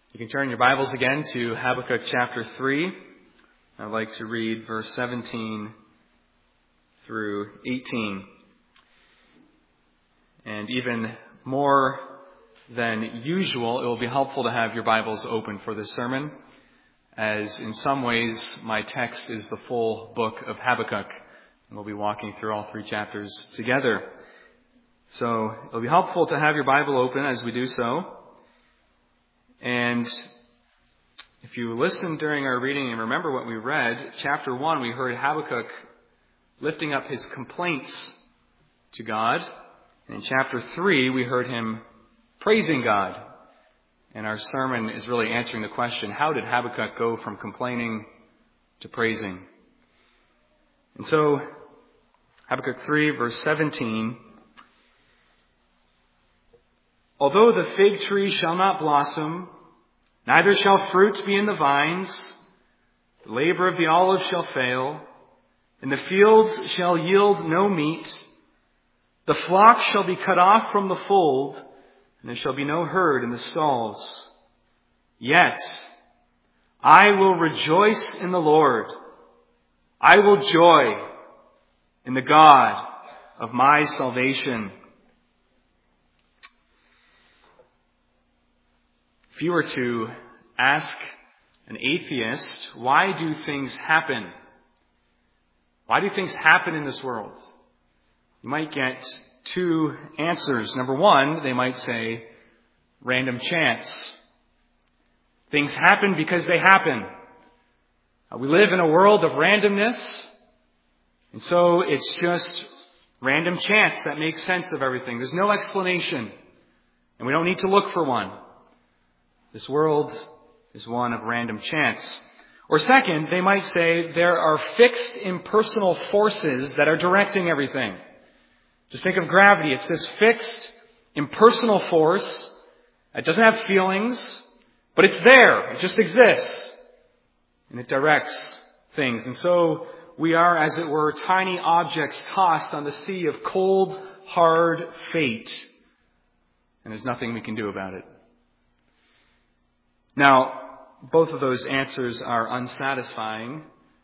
You can turn your Bibles again to Habakkuk chapter 3. I'd like to read verse 17 through 18. And even more than usual, it will be helpful to have your Bibles open for this sermon, as in some ways my text is the full book of Habakkuk. And we'll be walking through all three chapters together. So it'll be helpful to have your Bible open as we do so. And if you listened during our reading and remember what we read, chapter 1, we heard Habakkuk lifting up his complaints to God. And in chapter 3, we heard him praising God. And our sermon is really answering the question, how did Habakkuk go from complaining to praising? And so, Habakkuk 3, verse 17, although the fig tree shall not blossom, neither shall fruit be in the vines, the labor of the olive shall fail, and the fields shall yield no meat, the flock shall be cut off from the fold, and there shall be no herd in the stalls. Yet I will rejoice in the Lord. I will joy in the God of my salvation. If you were to ask an atheist, why do things happen? Why do things happen in this world? You might get two answers. Number one, they might say, random chance. Things happen because they happen. We live in a world of randomness, and so it's just random chance that makes sense of everything. There's no explanation, and we don't need to look for one. This world is one of random chance. Or second, they might say there are fixed impersonal forces that are directing everything. Just think of gravity. It's this fixed impersonal force. It doesn't have feelings, but it's there. It just exists. And it directs things. And so we are, as it were, tiny objects tossed on the sea of cold, hard fate. And there's nothing we can do about it. Now, both of those answers are unsatisfying,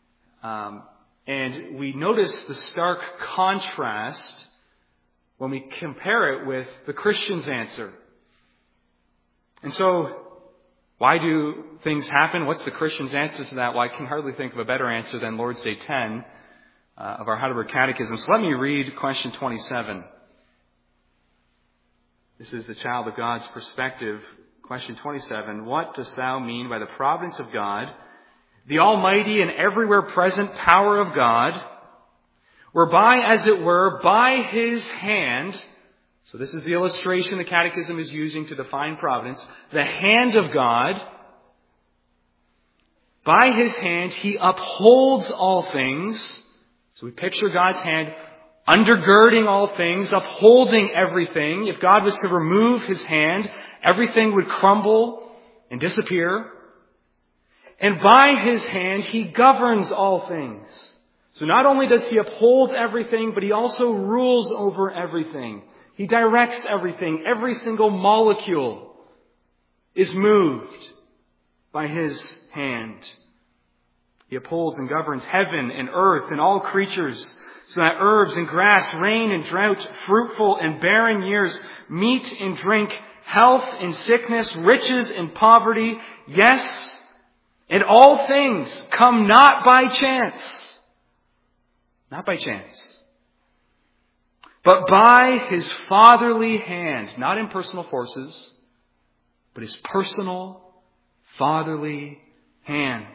and we notice the stark contrast when we compare it with the Christian's answer. And so, why do things happen? What's the Christian's answer to that? Well, I can hardly think of a better answer than Lord's Day 10 of our Heidelberg Catechism. So let me read question 27. This is the child of God's perspective. Question 27, what dost thou mean by the providence of God, the almighty and everywhere present power of God, whereby, as it were, by his hand, so this is the illustration the Catechism is using to define providence, the hand of God, by his hand he upholds all things. So we picture God's hand undergirding all things, upholding everything. If God was to remove his hand, everything would crumble and disappear. And by his hand, he governs all things. So not only does he uphold everything, but he also rules over everything. He directs everything. Every single molecule is moved by his hand. He upholds and governs heaven and earth and all creatures, so that herbs and grass, rain and drought, fruitful and barren years, meat and drink, health and sickness, riches and poverty, yes, and all things come not by chance. Not by chance. But by his fatherly hand, not impersonal forces, but his personal, fatherly hand.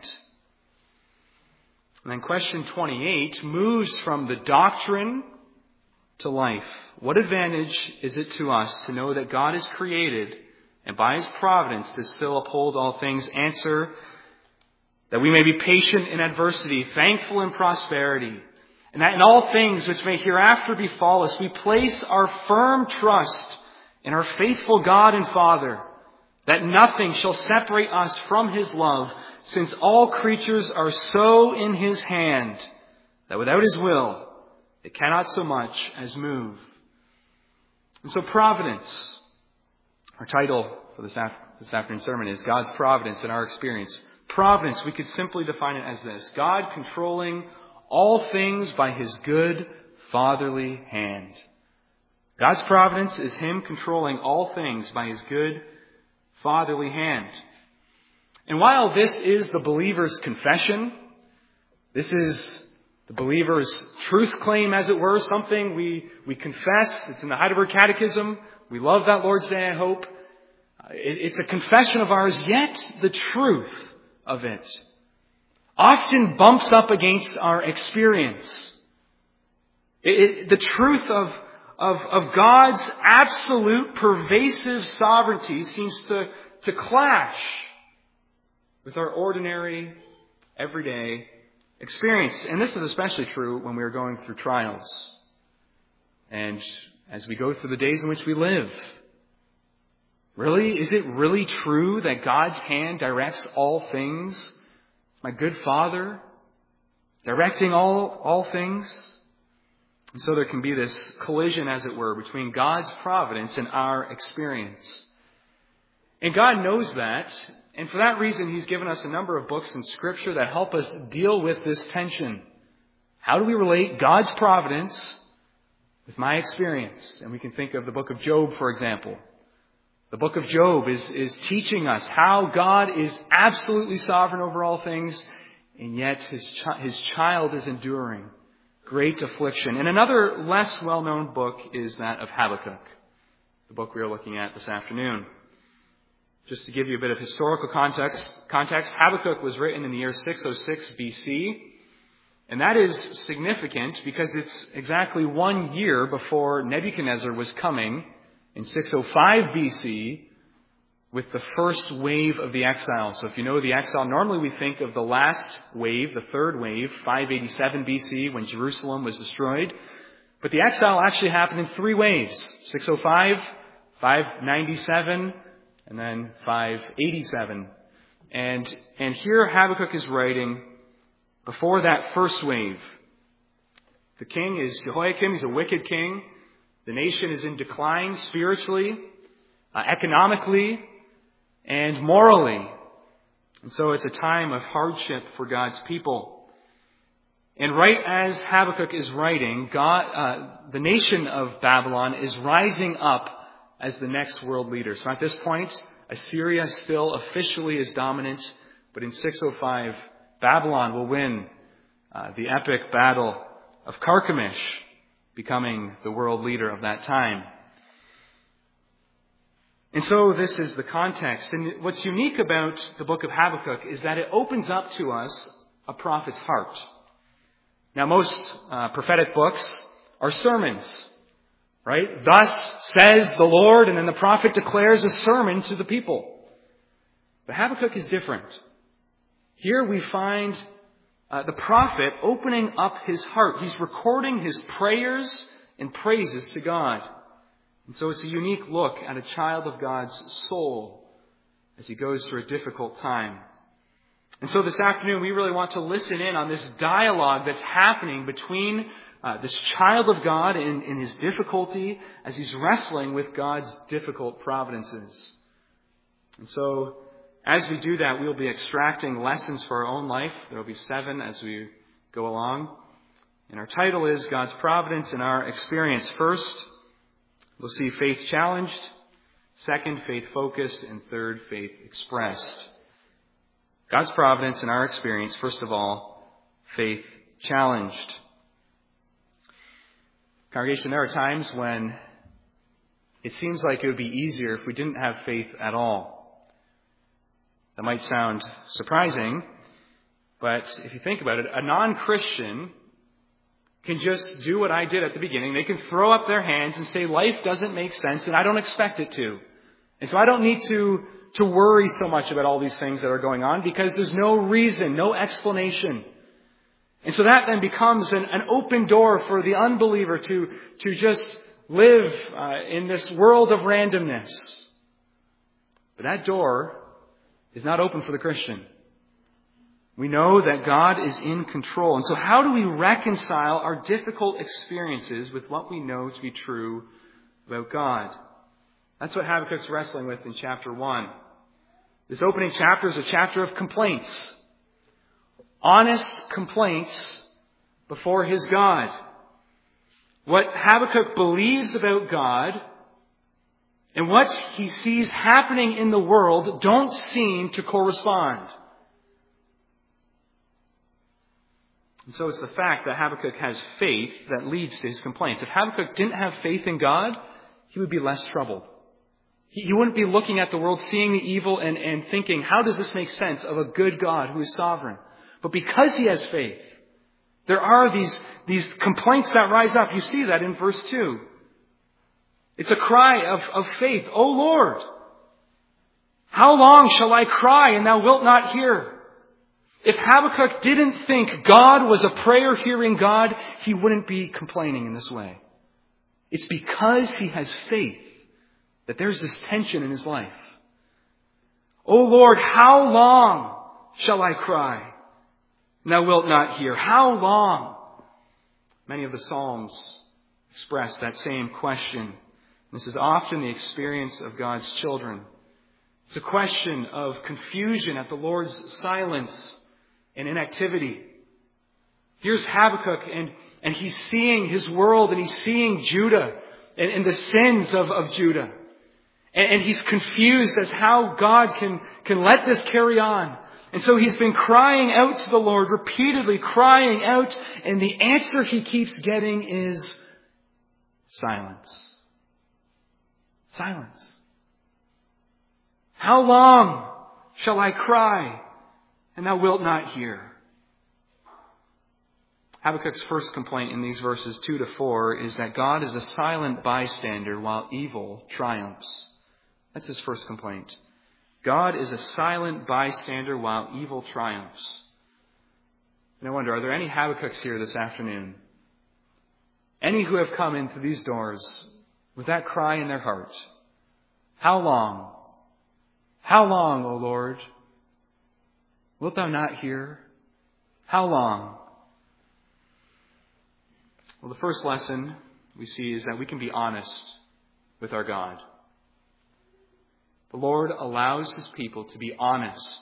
And then question 28 moves from the doctrine to life. What advantage is it to us to know that God is created and by his providence to still uphold all things? Answer, that we may be patient in adversity, thankful in prosperity, and that in all things which may hereafter befall us, we place our firm trust in our faithful God and Father, that nothing shall separate us from his love, since all creatures are so in his hand that without his will it cannot so much as move. And so providence, our title for this this afternoon's sermon is God's providence in our experience. Providence, we could simply define it as this: God controlling all things by His good, fatherly hand. God's providence is Him controlling all things by His good, fatherly hand. And while this is the believer's confession, this is the believer's truth claim, as it were, something we confess. It's in the Heidelberg Catechism. We love that Lord's Day, I hope. It's a confession of ours, yet the truth of it often bumps up against our experience. The truth of God's absolute pervasive sovereignty seems to clash with our ordinary, everyday experience. And this is especially true when we are going through trials. And as we go through the days in which we live. Really? Is it really true that God's hand directs all things? My good Father directing all things? And so there can be this collision, as it were, between God's providence and our experience. And God knows that. And for that reason, He's given us a number of books in Scripture that help us deal with this tension. How do we relate God's providence with my experience? And we can think of the book of Job, for example. The book of Job is teaching us how God is absolutely sovereign over all things, and yet his child is enduring great affliction. And another less well-known book is that of Habakkuk, the book we are looking at this afternoon. Just to give you a bit of historical context, Habakkuk was written in the year 606 BC. And that is significant because it's exactly 1 year before Nebuchadnezzar was coming in 605 BC with the first wave of the exile. So if you know the exile, normally we think of the last wave, the third wave, 587 BC, when Jerusalem was destroyed. But the exile actually happened in 3 waves: 605, 597, and then 587. And here Habakkuk is writing before that first wave. The king is Jehoiakim. He's a wicked king. The nation is in decline spiritually, economically, and morally. And so it's a time of hardship for God's people. And right as Habakkuk is writing, the nation of Babylon is rising up as the next world leader. So at this point, Assyria still officially is dominant, but in 605, Babylon will win the epic battle of Carchemish, becoming the world leader of that time. And so this is the context. And what's unique about the book of Habakkuk is that it opens up to us a prophet's heart. Now, most prophetic books are sermons, right? Thus says the Lord, and then the prophet declares a sermon to the people. But Habakkuk is different. Here we find the prophet opening up his heart. He's recording his prayers and praises to God. And so it's a unique look at a child of God's soul as he goes through a difficult time. And so this afternoon we really want to listen in on this dialogue that's happening between this child of God in his difficulty as he's wrestling with God's difficult providences. And so as we do that, we'll be extracting lessons for our own life. There will be 7 as we go along. And our title is God's Providence in Our Experience. First, we'll see faith challenged. Second, faith focused. And third, faith expressed. God's providence in our experience. First of all, faith challenged. Congregation, there are times when it seems like it would be easier if we didn't have faith at all. That might sound surprising, but if you think about it, a non-Christian can just do what I did at the beginning. They can throw up their hands and say, life doesn't make sense and I don't expect it to. And so I don't need to worry so much about all these things that are going on because there's no reason, no explanation. And so that then becomes an open door for the unbeliever to just live in this world of randomness. But that door is not open for the Christian. We know that God is in control. And so how do we reconcile our difficult experiences with what we know to be true about God? That's what Habakkuk's wrestling with in chapter 1. This opening chapter is a chapter of complaints. Honest complaints before his God. What Habakkuk believes about God and what he sees happening in the world don't seem to correspond. And so it's the fact that Habakkuk has faith that leads to his complaints. If Habakkuk didn't have faith in God, he would be less troubled. He wouldn't be looking at the world, seeing the evil and thinking, how does this make sense of a good God who is sovereign? But because he has faith, there are these complaints that rise up. You see that in verse 2. It's a cry of faith. O Lord, how long shall I cry and thou wilt not hear? If Habakkuk didn't think God was a prayer-hearing God, he wouldn't be complaining in this way. It's because he has faith that there's this tension in his life. O Lord, how long shall I cry and thou wilt not hear? How long? Many of the Psalms express that same question. This is often the experience of God's children. It's a question of confusion at the Lord's silence and inactivity. Here's Habakkuk, and he's seeing his world, and he's seeing Judah and the sins of Judah. And he's confused as how God can let this carry on. And so he's been crying out to the Lord, repeatedly crying out, and the answer he keeps getting is silence. Silence. How long shall I cry and thou wilt not hear? Habakkuk's first complaint in these verses 2 to 4 is that God is a silent bystander while evil triumphs. That's his first complaint. God is a silent bystander while evil triumphs. And I wonder, are there any Habakkuk's here this afternoon? Any who have come into these doors with that cry in their heart? How long? How long, O Lord? Wilt thou not hear? How long? Well, the first lesson we see is that we can be honest with our God. The Lord allows his people to be honest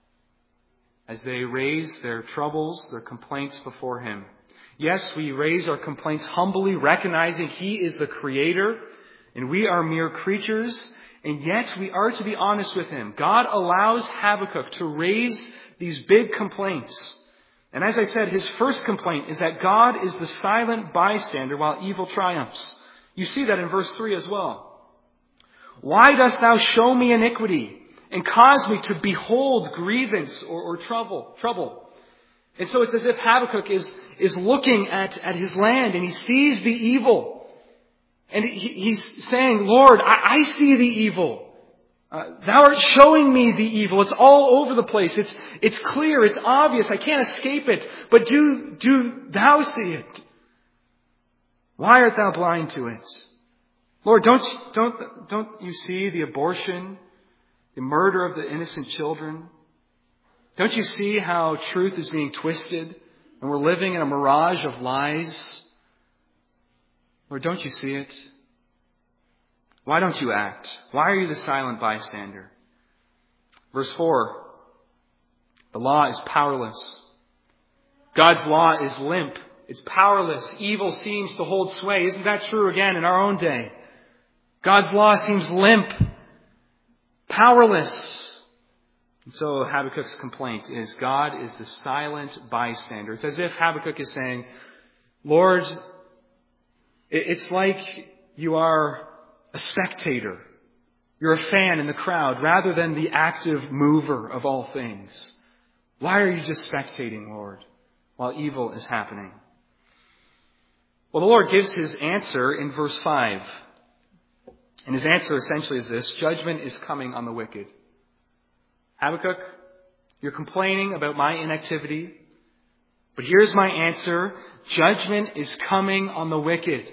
as they raise their troubles, their complaints before him. Yes, we raise our complaints humbly, recognizing he is the Creator and we are mere creatures, and yet we are to be honest with him. God allows Habakkuk to raise these big complaints. And as I said, his first complaint is that God is the silent bystander while evil triumphs. You see that in verse 3 as well. Why dost thou show me iniquity and cause me to behold grievance or trouble? And so it's as if Habakkuk is looking at his land and he sees the evil. And he's saying, Lord, I see the evil. Thou art showing me the evil. It's all over the place. It's clear. It's obvious. I can't escape it. But do thou see it? Why art thou blind to it? Lord, don't you see the abortion, the murder of the innocent children? Don't you see how truth is being twisted and we're living in a mirage of lies? Lord, don't you see it? Why don't you act? Why are you the silent bystander? Verse 4, the law is powerless. God's law is limp. It's powerless. Evil seems to hold sway. Isn't that true again in our own day? God's law seems limp, powerless. And so Habakkuk's complaint is God is the silent bystander. It's as if Habakkuk is saying, Lord, it's like you are a spectator. You're a fan in the crowd rather than the active mover of all things. Why are you just spectating, Lord, while evil is happening? Well, the Lord gives his answer in verse 5. And his answer essentially is this: judgment is coming on the wicked. Habakkuk, you're complaining about my inactivity, but here's my answer. Judgment is coming on the wicked.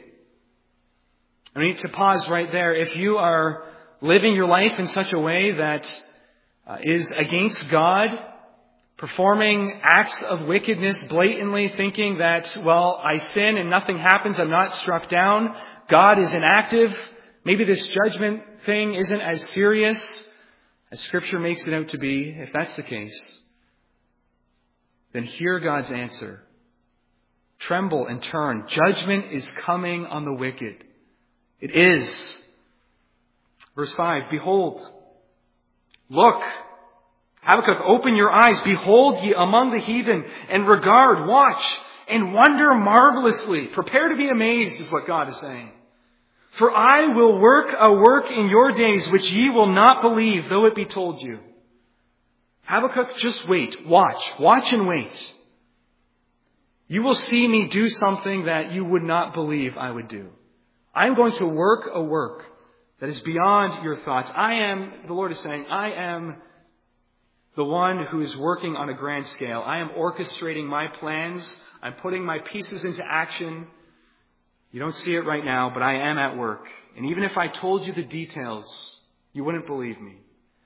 I need to pause right there. If you are living your life in such a way that is against God, performing acts of wickedness blatantly, thinking that, well, I sin and nothing happens, I'm not struck down, God is inactive, maybe this judgment thing isn't as serious as Scripture makes it out to be, if that's the case, then hear God's answer. Tremble and turn. Judgment is coming on the wicked. It is. Verse 5, behold, look, Habakkuk, open your eyes, behold ye among the heathen, and regard, watch, and wonder marvelously. Prepare to be amazed, is what God is saying. For I will work a work in your days which ye will not believe, though it be told you. Habakkuk, just wait, watch and wait. You will see me do something that you would not believe I would do. I'm going to work a work that is beyond your thoughts. The Lord is saying, I am the one who is working on a grand scale. I am orchestrating my plans. I'm putting my pieces into action. You don't see it right now, but I am at work. And even if I told you the details, you wouldn't believe me.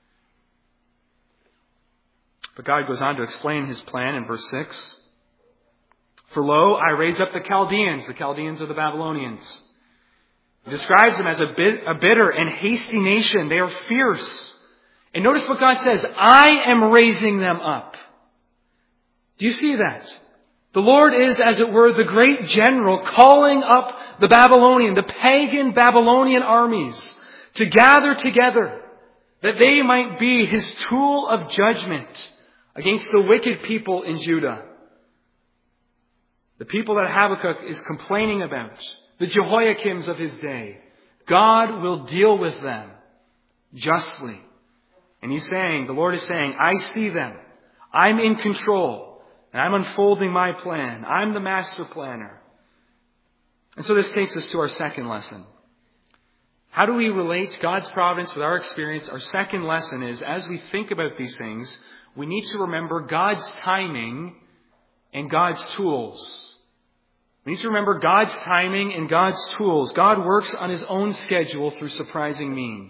But God goes on to explain his plan in verse 6. For lo, I raise up the Chaldeans. The Chaldeans are the Babylonians. He describes them as a bitter and hasty nation. They are fierce. And notice what God says, I am raising them up. Do you see that? The Lord is, as it were, the great general calling up the the pagan Babylonian armies to gather together that they might be his tool of judgment against the wicked people in Judah. The people that Habakkuk is complaining about, the Jehoiakims of his day, God will deal with them justly. And the Lord is saying, I see them. I'm in control. And I'm unfolding my plan. I'm the master planner. And so this takes us to our second lesson. How do we relate God's providence with our experience? Our second lesson is, as we think about these things, we need to remember God's timing and God's tools. We need to remember God's timing and God's tools. God works on his own schedule through surprising means.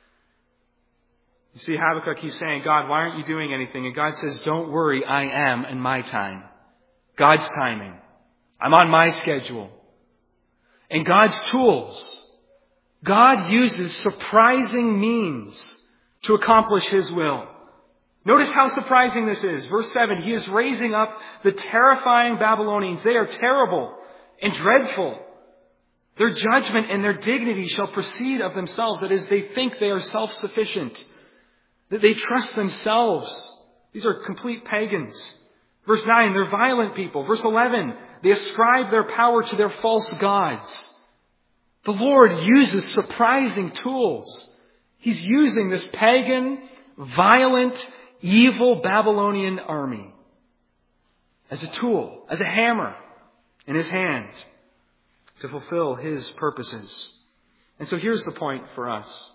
You see, Habakkuk, he's saying, God, why aren't you doing anything? And God says, don't worry, I am in my time. God's timing. I'm on my schedule. And God's tools. God uses surprising means to accomplish his will. Notice how surprising this is. Verse 7, he is raising up the terrifying Babylonians. They are terrible and dreadful. Their judgment and their dignity shall proceed of themselves. That is, they think they are self-sufficient. That they trust themselves. These are complete pagans. Verse 9, they're violent people. Verse 11, they ascribe their power to their false gods. The Lord uses surprising tools. He's using this pagan, violent, evil Babylonian army as a tool, as a hammer in his hand to fulfill his purposes. And so here's the point for us.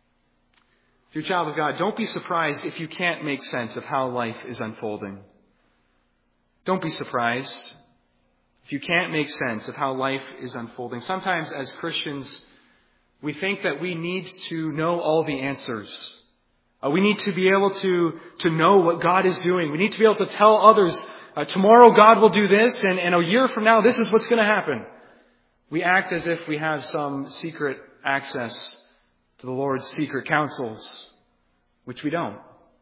If you're a child of God, don't be surprised if you can't make sense of how life is unfolding. Don't be surprised if you can't make sense of how life is unfolding. Sometimes as Christians, we think that we need to know all the answers. We need to be able to know what God is doing. We need to be able to tell others, tomorrow God will do this, and a year from now this is what's going to happen. We act as if we have some secret access to the Lord's secret counsels, which we don't.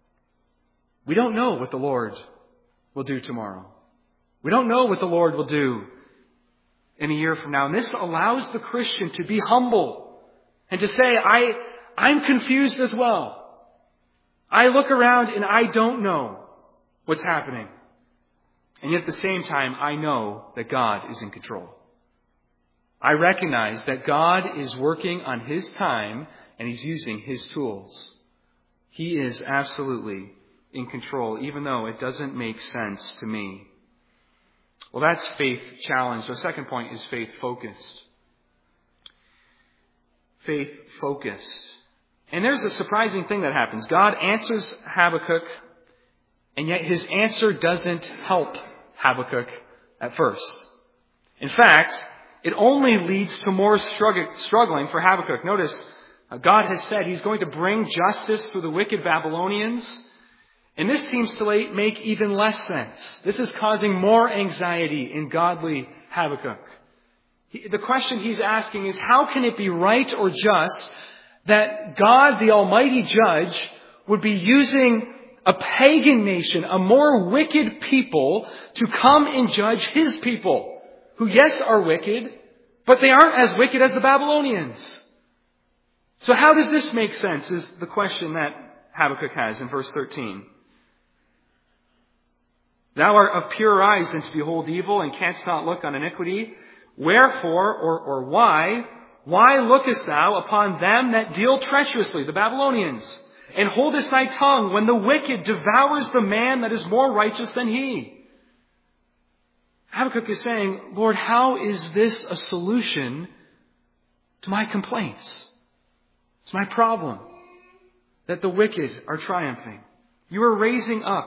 We don't know what the Lord will do tomorrow. We don't know what the Lord will do in a year from now. And this allows the Christian to be humble and to say, I'm confused as well. I look around and I don't know what's happening. And yet at the same time, I know that God is in control. I recognize that God is working on his time and he's using his tools. He is absolutely in control, even though it doesn't make sense to me. Well, that's faith challenged. Our second point is faith focused. Faith focused. And there's a surprising thing that happens. God answers Habakkuk, and yet his answer doesn't help Habakkuk at first. In fact, it only leads to more struggling for Habakkuk. Notice, God has said he's going to bring justice through the wicked Babylonians. And this seems to make even less sense. This is causing more anxiety in godly Habakkuk. The question he's asking is, how can it be right or just that God, the Almighty Judge, would be using a pagan nation, a more wicked people, to come and judge His people, who, yes, are wicked, but they aren't as wicked as the Babylonians. So how does this make sense, is the question that Habakkuk has in verse 13. Thou art of purer eyes than to behold evil, and canst not look on iniquity. Wherefore, or why lookest thou upon them that deal treacherously, the Babylonians, and holdest thy tongue when the wicked devours the man that is more righteous than he? Habakkuk is saying, Lord, how is this a solution to my complaints? It's my problem that the wicked are triumphing. You are raising up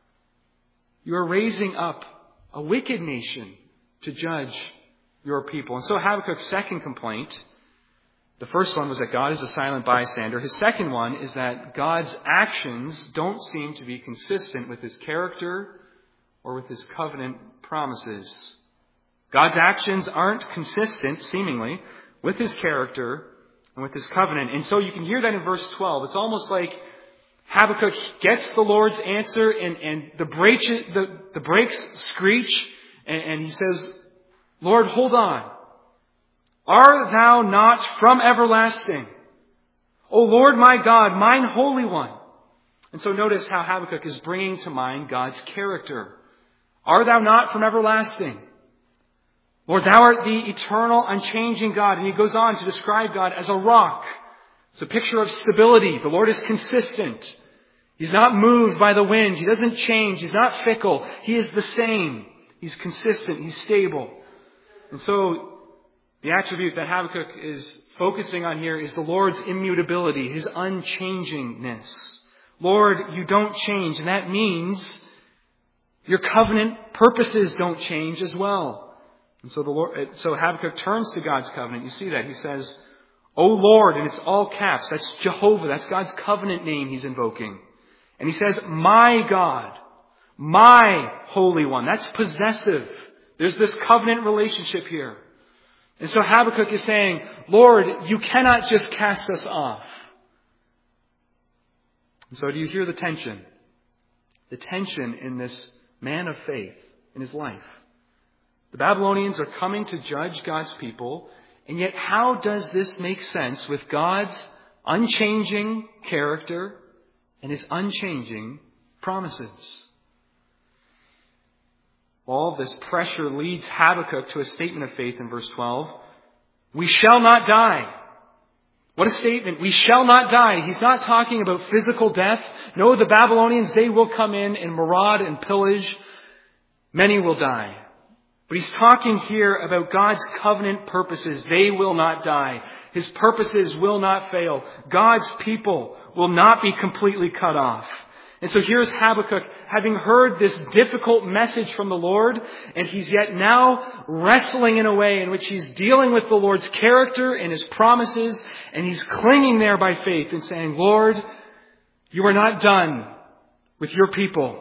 a wicked nation to judge your people. And so Habakkuk's second complaint, the first one was that God is a silent bystander. His second one is that God's actions don't seem to be consistent with His character or with His covenant promises. God's actions aren't consistent, seemingly, with His character and with His covenant. And so you can hear that in verse 12. It's almost like Habakkuk gets the Lord's answer and the brakes screech and he says, Lord, hold on. Art thou not from everlasting? O Lord my God, mine Holy One. And so notice how Habakkuk is bringing to mind God's character. Art thou not from everlasting? Lord, thou art the eternal, unchanging God. And he goes on to describe God as a rock. It's a picture of stability. The Lord is consistent. He's not moved by the wind. He doesn't change. He's not fickle. He is the same. He's consistent. He's stable. And so the attribute that Habakkuk is focusing on here is the Lord's immutability, His unchangingness. Lord, you don't change. And that means your covenant purposes don't change as well. And so Habakkuk turns to God's covenant. You see that. He says, O Lord, and it's all caps. That's Jehovah. That's God's covenant name he's invoking. And he says, my God, my Holy One. That's possessive. There's this covenant relationship here. And so Habakkuk is saying, Lord, you cannot just cast us off. And so do you hear the tension? The tension in this man of faith in his life. The Babylonians are coming to judge God's people, and yet how does this make sense with God's unchanging character and His unchanging promises? All this pressure leads Habakkuk to a statement of faith in verse 12. We shall not die. What a statement. We shall not die. He's not talking about physical death. No, the Babylonians, they will come in and maraud and pillage. Many will die. But he's talking here about God's covenant purposes. They will not die. His purposes will not fail. God's people will not be completely cut off. And so here's Habakkuk having heard this difficult message from the Lord, and he's yet now wrestling in a way in which he's dealing with the Lord's character and His promises, and he's clinging there by faith and saying, Lord, you are not done with your people.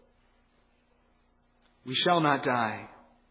We shall not die.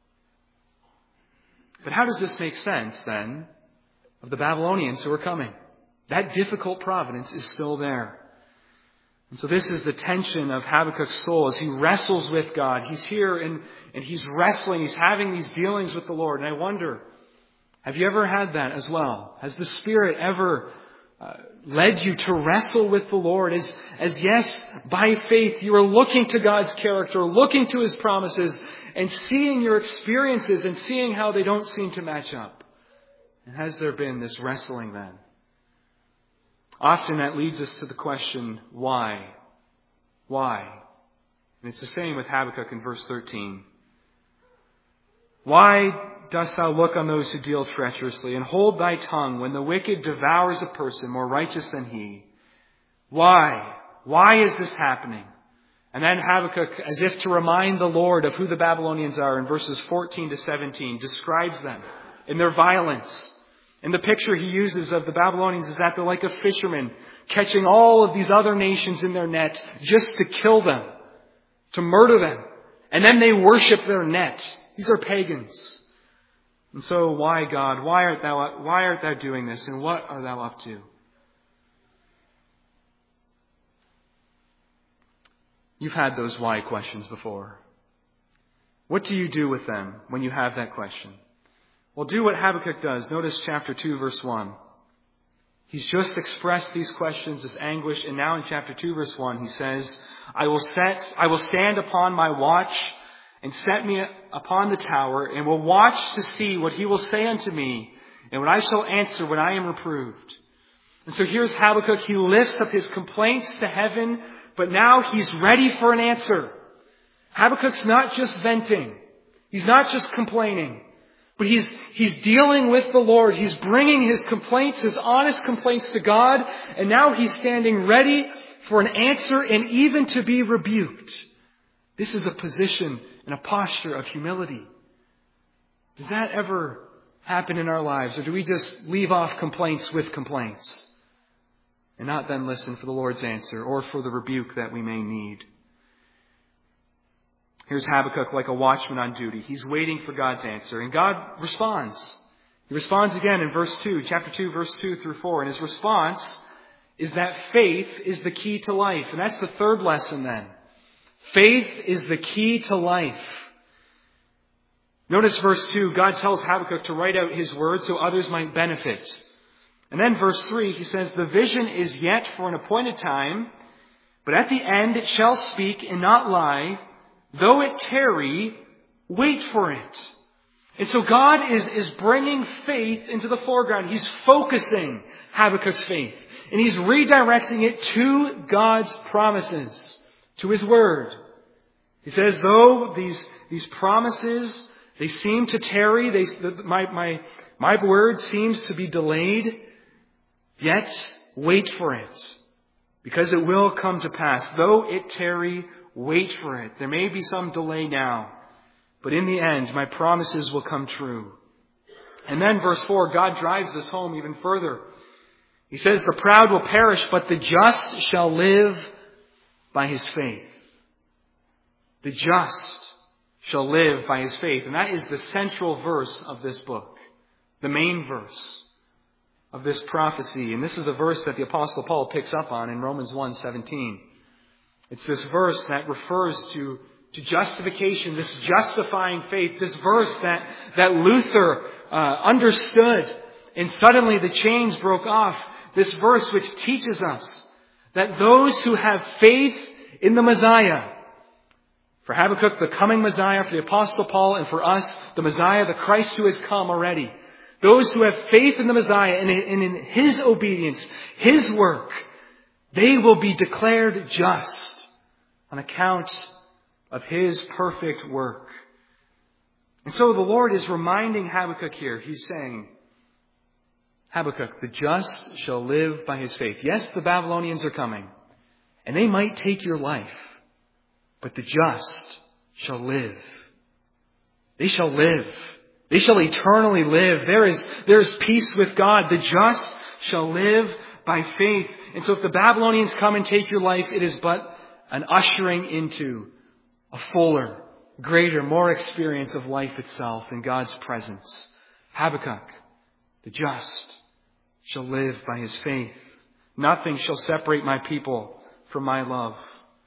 But how does this make sense, then, of the Babylonians who are coming? That difficult providence is still there. And so this is the tension of Habakkuk's soul as he wrestles with God. He's here and he's wrestling. He's having these dealings with the Lord. And I wonder, have you ever had that as well? Has the Spirit ever led you to wrestle with the Lord as yes, by faith, you are looking to God's character, looking to His promises, and seeing your experiences and seeing how they don't seem to match up? And has there been this wrestling then? Often that leads us to the question, why? Why? And it's the same with Habakkuk in verse 13. Why dost thou look on those who deal treacherously, and hold thy tongue when the wicked devours a person more righteous than he? Why? Why is this happening? And then Habakkuk, as if to remind the Lord of who the Babylonians are, in verses 14 to 17, describes them in their violence. And the picture he uses of the Babylonians is that they're like a fisherman catching all of these other nations in their net just to kill them, to murder them. And then they worship their net. These are pagans. And so why, God? Why art thou doing this? And what art thou up to? You've had those why questions before. What do you do with them when you have that question? Well, do what Habakkuk does. Notice chapter 2, verse 1. He's just expressed these questions, this anguish, and now in chapter 2, verse 1, he says, I will stand upon my watch and set me upon the tower, and will watch to see what he will say unto me, and what I shall answer when I am reproved. And so here's Habakkuk. He lifts up his complaints to heaven, but now he's ready for an answer. Habakkuk's not just venting. He's not just complaining. But he's dealing with the Lord. He's bringing his complaints, his honest complaints to God. And now he's standing ready for an answer and even to be rebuked. This is a position and a posture of humility. Does that ever happen in our lives? Or do we just leave off complaints with complaints and not then listen for the Lord's answer or for the rebuke that we may need? Here's Habakkuk like a watchman on duty. He's waiting for God's answer. And God responds. He responds again in verse 2, chapter 2, verse 2 through 4. And his response is that faith is the key to life. And that's the third lesson then. Faith is the key to life. Notice verse 2, God tells Habakkuk to write out his words so others might benefit. And then verse 3, he says, the vision is yet for an appointed time, but at the end it shall speak and not lie. Though it tarry, wait for it. And so God is bringing faith into the foreground. He's focusing Habakkuk's faith. And he's redirecting it to God's promises, to his word. He says, though these promises, they seem to tarry, my word seems to be delayed, yet wait for it, because it will come to pass. Though it tarry, wait for it. There may be some delay now, but in the end, my promises will come true. And then verse 4, God drives this home even further. He says, the proud will perish, but the just shall live by his faith. The just shall live by his faith. And that is the central verse of this book, the main verse of this prophecy. And this is a verse that the Apostle Paul picks up on in Romans 1:17. It's this verse that refers to justification, this justifying faith, this verse that Luther understood, and suddenly the chains broke off. This verse which teaches us that those who have faith in the Messiah, for Habakkuk, the coming Messiah, for the Apostle Paul, and for us, the Messiah, the Christ who has come already, those who have faith in the Messiah and in his obedience, his work, they will be declared just on account of his perfect work. And so the Lord is reminding Habakkuk here. He's saying, Habakkuk, the just shall live by his faith. Yes, the Babylonians are coming, and they might take your life, but the just shall live. They shall live. They shall eternally live. There is peace with God. The just shall live by faith. And so if the Babylonians come and take your life, it is but an ushering into a fuller, greater, more experience of life itself in God's presence. Habakkuk, the just, shall live by his faith. Nothing shall separate my people from my love.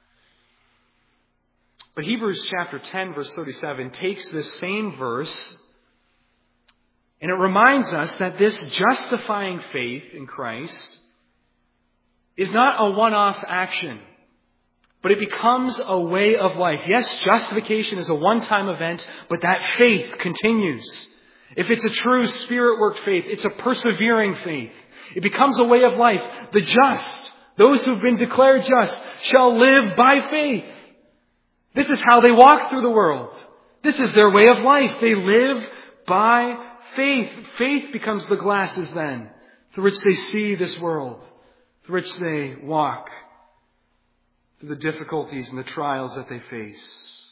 But Hebrews chapter 10, verse 37 takes this same verse and it reminds us that this justifying faith in Christ is not a one-off action, but it becomes a way of life. Yes, justification is a one-time event, but that faith continues. If it's a true Spirit-worked faith, it's a persevering faith. It becomes a way of life. The just, those who've been declared just, shall live by faith. This is how they walk through the world. This is their way of life. They live by faith. Faith becomes the glasses then, through which they see this world, through which they walk, through the difficulties and the trials that they face.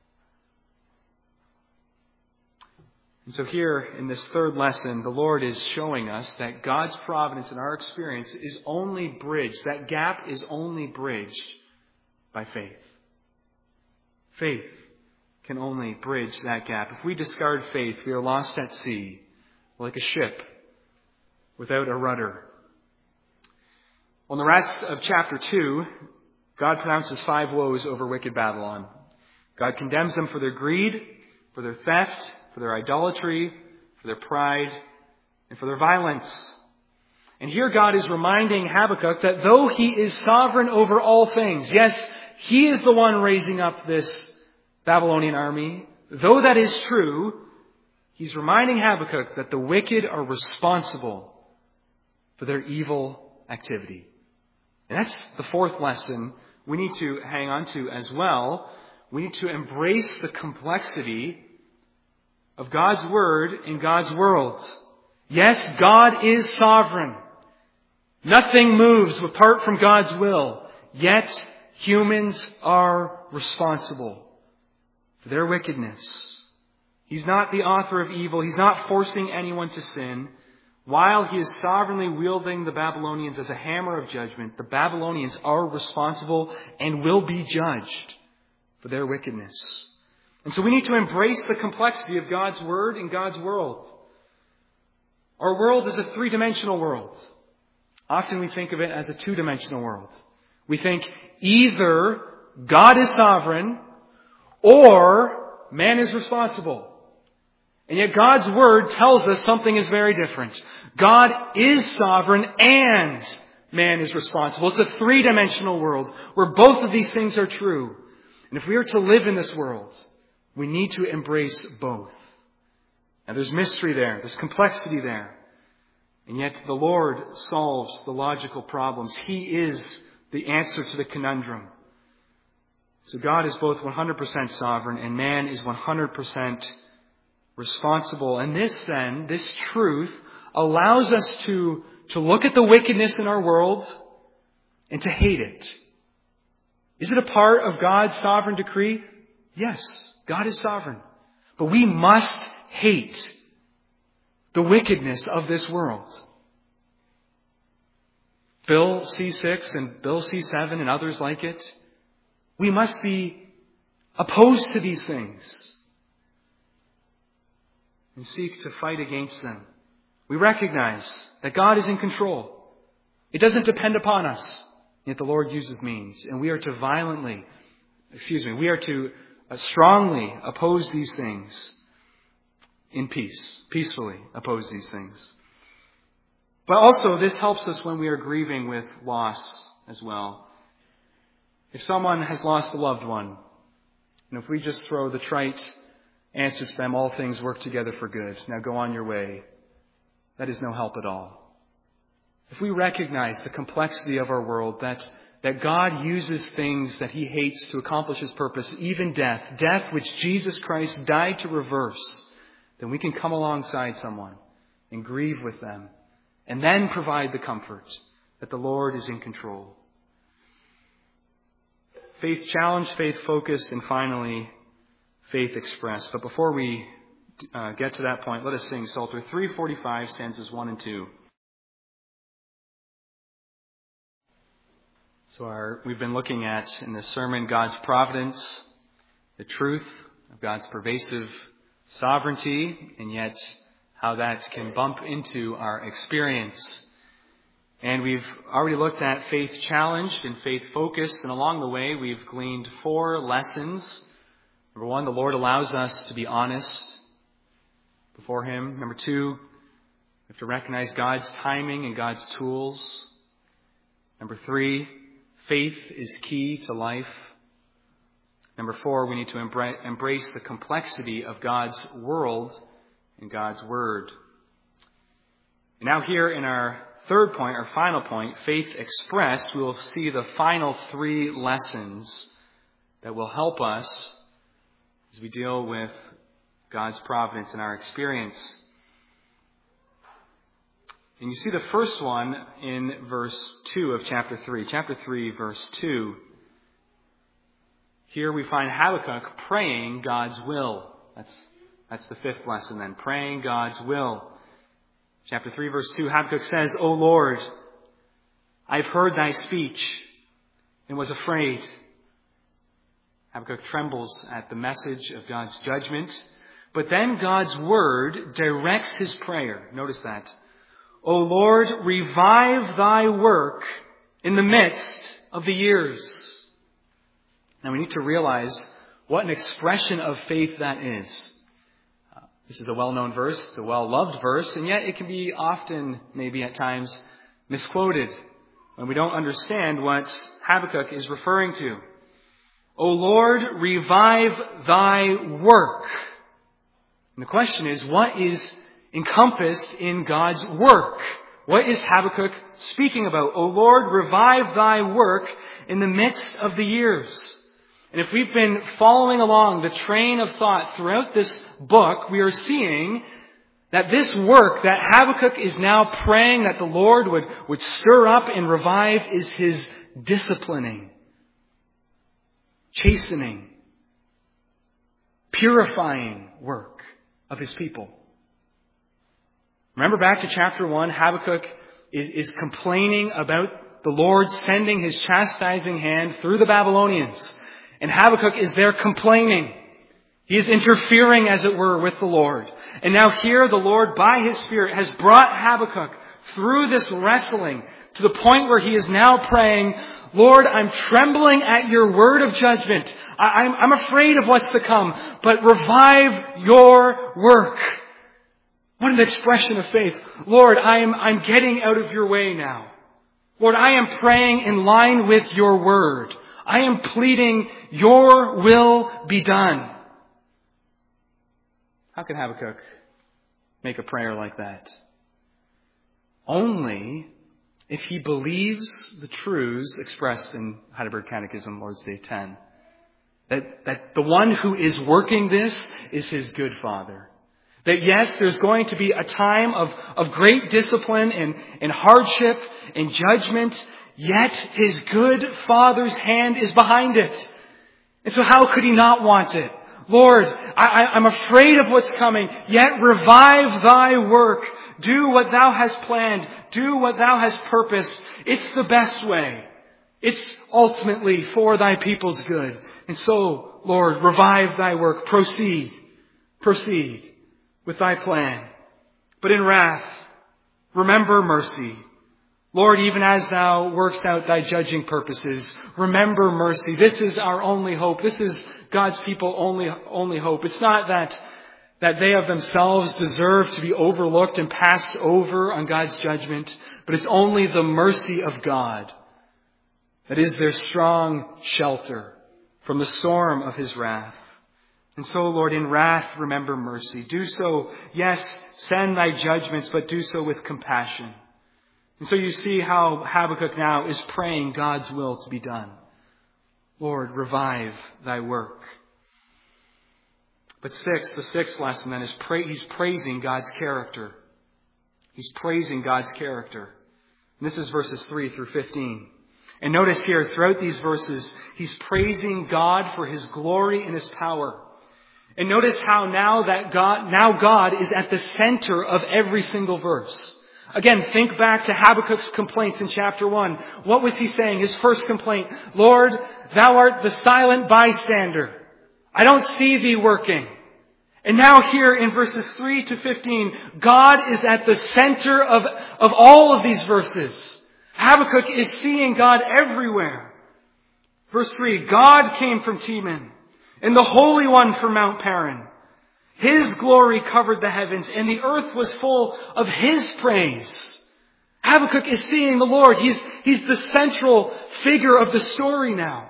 And so here in this third lesson, the Lord is showing us that God's providence in our experience is only bridged. That gap is only bridged by faith. Faith can only bridge that gap. If we discard faith, we are lost at sea, like a ship without a rudder. Well, in the rest of chapter 2, God pronounces 5 woes over wicked Babylon. God condemns them for their greed, for their theft, for their idolatry, for their pride, and for their violence. And here God is reminding Habakkuk that though he is sovereign over all things, yes, he is the one raising up this Babylonian army. Though that is true, he's reminding Habakkuk that the wicked are responsible for their evil activity. And that's the 4th lesson we need to hang on to as well. We need to embrace the complexity of God's Word in God's world. Yes, God is sovereign. Nothing moves apart from God's will. Yet, humans are responsible for their wickedness. He's not the author of evil. He's not forcing anyone to sin. While he is sovereignly wielding the Babylonians as a hammer of judgment, the Babylonians are responsible and will be judged for their wickedness. And so we need to embrace the complexity of God's Word in God's world. Our world is a 3-dimensional world. Often we think of it as a 2-dimensional world. We think either God is sovereign or man is responsible. And yet God's Word tells us something is very different. God is sovereign and man is responsible. It's a 3-dimensional world where both of these things are true. And if we are to live in this world, we need to embrace both. Now there's mystery there. There's complexity there. And yet the Lord solves the logical problems. He is the answer to the conundrum. So God is both 100% sovereign and man is 100% responsible. And this truth allows us to look at the wickedness in our world and to hate it. Is it a part of God's sovereign decree? Yes, God is sovereign. But we must hate the wickedness of this world. Bill C6 and Bill C7 and others like it, we must be opposed to these things and seek to fight against them. We recognize that God is in control. It doesn't depend upon us, yet the Lord uses means. And we are to strongly oppose these things in peace, peacefully oppose these things. But also this helps us when we are grieving with loss as well. If someone has lost a loved one, and if we just throw the trite answer to them, all things work together for good, now go on your way, that is no help at all. If we recognize the complexity of our world, that God uses things that He hates to accomplish His purpose, even death which Jesus Christ died to reverse, then we can come alongside someone and grieve with them and then provide the comfort that the Lord is in control. Faith challenged, faith focused, and finally, faith expressed. But before we get to that point, let us sing Psalter 345, stanzas 1 and 2. So we've been looking at, in this sermon, God's providence, the truth of God's pervasive sovereignty, and yet how that can bump into our experience. And we've already looked at faith challenged and faith focused, and along the way we've gleaned 4 lessons. Number 1, the Lord allows us to be honest before Him. Number 2, we have to recognize God's timing and God's tools. Number 3, faith is key to life. Number 4, we need to embrace the complexity of God's world and God's Word. And now here in our third point, our final point, faith expressed, we will see the final 3 lessons that will help us as we deal with God's providence in our experience. And you see the first one in verse 2 of chapter 3. Chapter 3, verse 2. Here we find Habakkuk praying God's will. That's the 5th lesson then, praying God's will. Chapter 3, verse 2, Habakkuk says, O Lord, I've heard thy speech and was afraid. Habakkuk trembles at the message of God's judgment. But then God's word directs his prayer. Notice that. O Lord, revive thy work in the midst of the years. Now we need to realize what an expression of faith that is. This is a well-known verse, the well-loved verse, and yet it can be often, maybe at times, misquoted when we don't understand what Habakkuk is referring to. O Lord, revive thy work. And the question is, what is encompassed in God's work? What is Habakkuk speaking about? O Lord, revive thy work in the midst of the years. And if we've been following along the train of thought throughout this book, we are seeing that this work that Habakkuk is now praying that the Lord would stir up and revive is his disciplining, chastening, purifying work of his people. Remember back to chapter 1, Habakkuk is complaining about the Lord sending his chastising hand through the Babylonians. And Habakkuk is there complaining. He is interfering, as it were, with the Lord. And now here the Lord, by his Spirit, has brought Habakkuk through this wrestling to the point where he is now praying, Lord, I'm trembling at your word of judgment. I'm afraid of what's to come, but revive your work. What an expression of faith. Lord, I'm getting out of your way now. Lord, I am praying in line with your word. I am pleading, your will be done. How can Habakkuk make a prayer like that? Only if he believes the truths expressed in Heidelberg Catechism, Lord's Day 10. That the one who is working this is his good Father. That yes, there's going to be a time of great discipline and hardship and judgment, yet his good Father's hand is behind it. And so how could he not want it? Lord, I'm afraid of what's coming, yet revive thy work. Do what thou hast planned. Do what thou hast purposed. It's the best way. It's ultimately for thy people's good. And so, Lord, revive thy work. Proceed with thy plan. But in wrath, remember mercy. Lord, even as thou workst out thy judging purposes, remember mercy. This is our only hope. This is God's people only hope. It's not that they of themselves deserve to be overlooked and passed over on God's judgment, but it's only the mercy of God that is their strong shelter from the storm of his wrath. And so, Lord, in wrath, remember mercy. Do so, yes, send thy judgments, but do so with compassion. And so you see how Habakkuk now is praying God's will to be done. Lord, revive thy work. But the sixth lesson then is he's praising God's character. He's praising God's character. And this is verses 3 through 15. And notice here, throughout these verses, he's praising God for his glory and his power. And notice how now God is at the center of every single verse. Again, think back to Habakkuk's complaints in chapter 1. What was he saying? His first complaint, Lord, thou art the silent bystander. I don't see thee working. And now here in verses 3 to 15, God is at the center of all of these verses. Habakkuk is seeing God everywhere. Verse 3, God came from Teman, and the Holy One from Mount Paran. His glory covered the heavens, and the earth was full of his praise. Habakkuk is seeing the Lord. He's the central figure of the story now.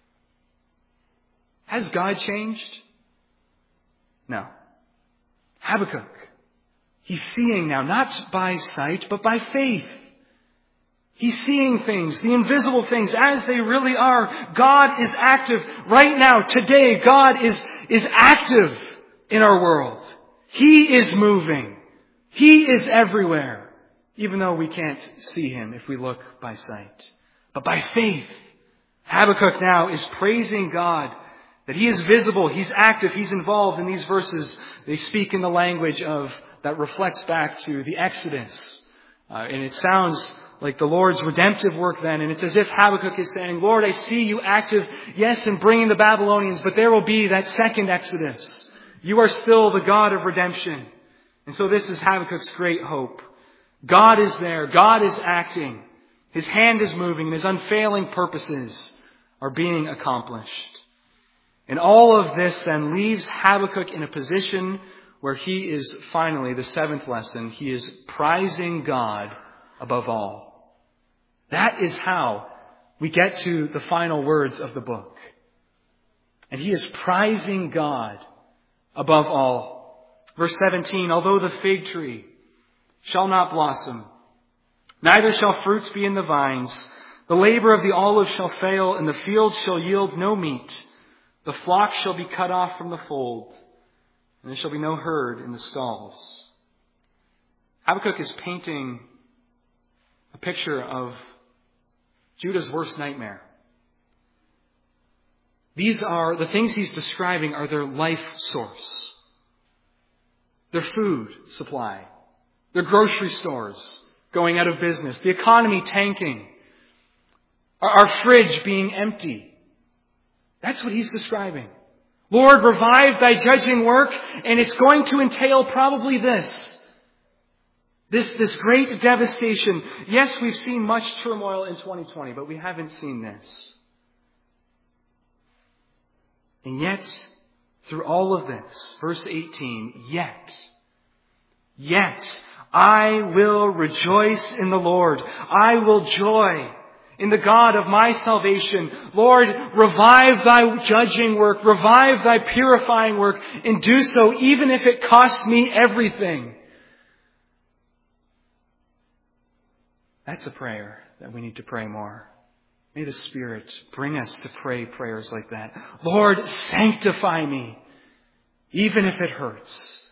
Has God changed? No. Habakkuk, he's seeing now, not by sight, but by faith. He's seeing things, the invisible things, as they really are. God is active right now. Today, God is active in our world. He is moving. He is everywhere, even though we can't see him if we look by sight. But by faith, Habakkuk now is praising God that he is visible, he's active, he's involved in these verses. They speak in the language that reflects back to the Exodus. And it sounds like the Lord's redemptive work then. And it's as if Habakkuk is saying, Lord, I see you active, yes, in bringing the Babylonians, but there will be that second Exodus. You are still the God of redemption. And so this is Habakkuk's great hope. God is there. God is acting. His hand is moving in his unfailing purposes are being accomplished. And all of this then leaves Habakkuk in a position where he is finally, the seventh lesson, he is prizing God above all. That is how we get to the final words of the book. And he is prizing God above all. Verse 17, although the fig tree shall not blossom, neither shall fruits be in the vines, the labor of the olive shall fail, and the fields shall yield no meat. The flock shall be cut off from the fold, and there shall be no herd in the stalls. Habakkuk is painting a picture of Judah's worst nightmare. These are, the things he's describing are their life source. Their food supply. Their grocery stores going out of business. The economy tanking. Our fridge being empty. That's what he's describing. Lord, revive thy judging work, and it's going to entail probably this. This great devastation. Yes, we've seen much turmoil in 2020, but we haven't seen this. And yet, through all of this, verse 18, yet, I will rejoice in the Lord. I will joy in the God of my salvation. Lord, revive thy judging work, revive thy purifying work, and do so even if it costs me everything. That's a prayer that we need to pray more. May the Spirit bring us to pray prayers like that. Lord, sanctify me, even if it hurts.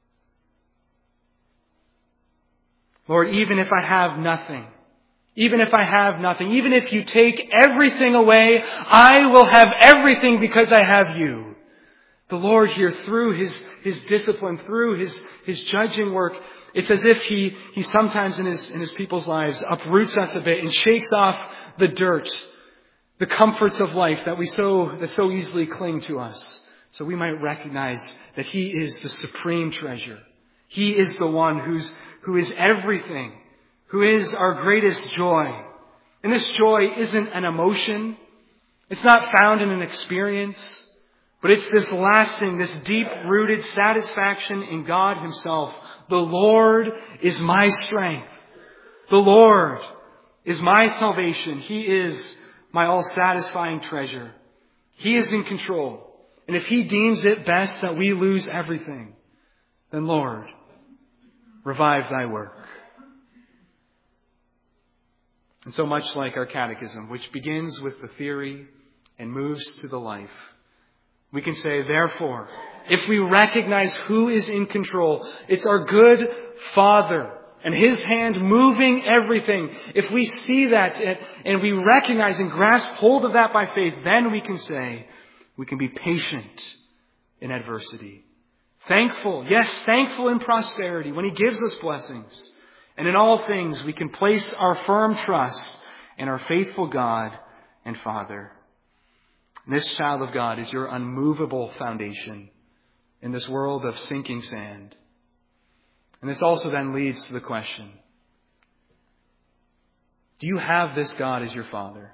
Lord, even if I have nothing, even if you take everything away, I will have everything because I have you. The Lord here, through His discipline, through His judging work, it's as if He sometimes in His people's lives uproots us a bit and shakes off the dirt, the comforts of life that so easily cling to us. So we might recognize that He is the supreme treasure. He is the one who is everything, who is our greatest joy. And this joy isn't an emotion. It's not found in an experience. But it's this lasting, this deep-rooted satisfaction in God Himself. The Lord is my strength. The Lord is my salvation. He is my all-satisfying treasure. He is in control. And if He deems it best that we lose everything, then Lord, revive thy work. And so much like our catechism, which begins with the theory and moves to the life, we can say, therefore, if we recognize who is in control, it's our good Father and His hand moving everything. If we see that and we recognize and grasp hold of that by faith, then we can say, we can be patient in adversity. Thankful in prosperity when He gives us blessings. And in all things, we can place our firm trust in our faithful God and Father. And this, child of God, is your unmovable foundation in this world of sinking sand. And this also then leads to the question, do you have this God as your Father?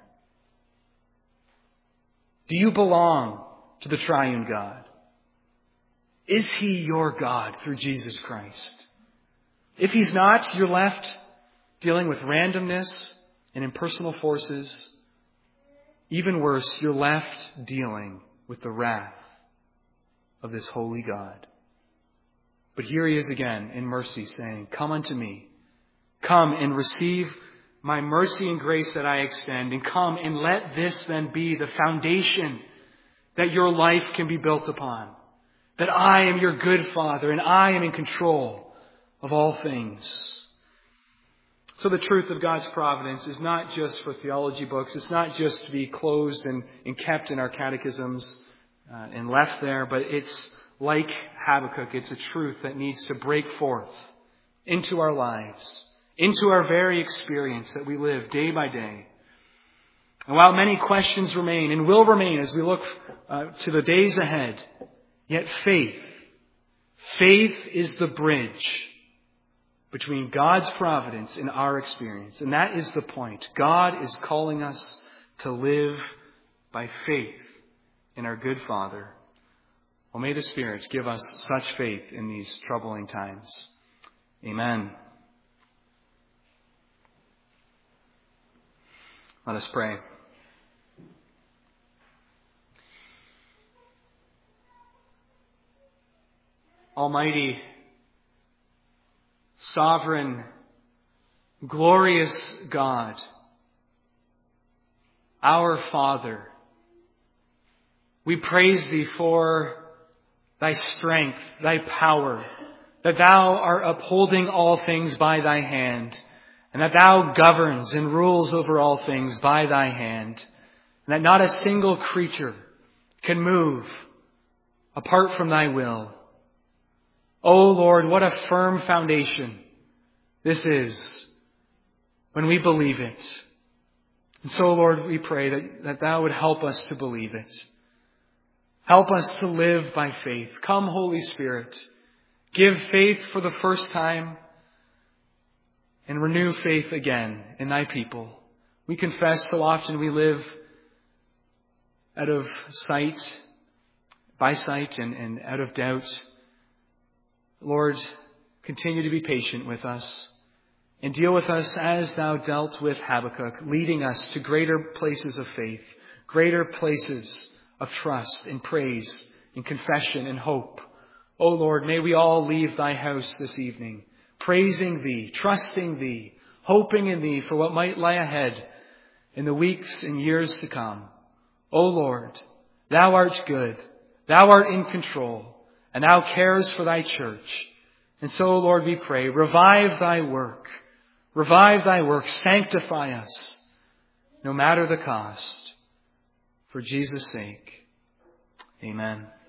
Do you belong to the triune God? Is He your God through Jesus Christ? If He's not, you're left dealing with randomness and impersonal forces. Even worse, you're left dealing with the wrath of this holy God. But here He is again in mercy saying, come unto me. Come and receive my mercy and grace that I extend. And come and let this then be the foundation that your life can be built upon. That I am your good Father and I am in control of all things. So the truth of God's providence is not just for theology books. It's not just to be closed and kept in our catechisms and left there. But it's like Habakkuk. It's a truth that needs to break forth into our lives, into our very experience that we live day by day. And while many questions remain and will remain as we look to the days ahead, yet faith is the bridge between God's providence and our experience. And that is the point. God is calling us to live by faith in our good Father. Oh, may the Spirit give us such faith in these troubling times. Amen. Let us pray. Almighty, sovereign, glorious God, our Father, we praise Thee for Thy strength, Thy power, that Thou art upholding all things by Thy hand, and that Thou governs and rules over all things by Thy hand, and that not a single creature can move apart from Thy will. O Lord, what a firm foundation this is when we believe it. And so, Lord, we pray that Thou would help us to believe it. Help us to live by faith. Come, Holy Spirit, give faith for the first time and renew faith again in Thy people. We confess so often we live out of sight, by sight, and out of doubt. Lord, continue to be patient with us and deal with us as Thou dealt with Habakkuk, leading us to greater places of faith, greater places of trust and praise and confession and hope. O Lord, may we all leave Thy house this evening, praising Thee, trusting Thee, hoping in Thee for what might lie ahead in the weeks and years to come. O Lord, Thou art good, Thou art in control, and Thou cares for Thy church. And so, Lord, we pray, revive Thy work, sanctify us, no matter the cost. For Jesus' sake, amen.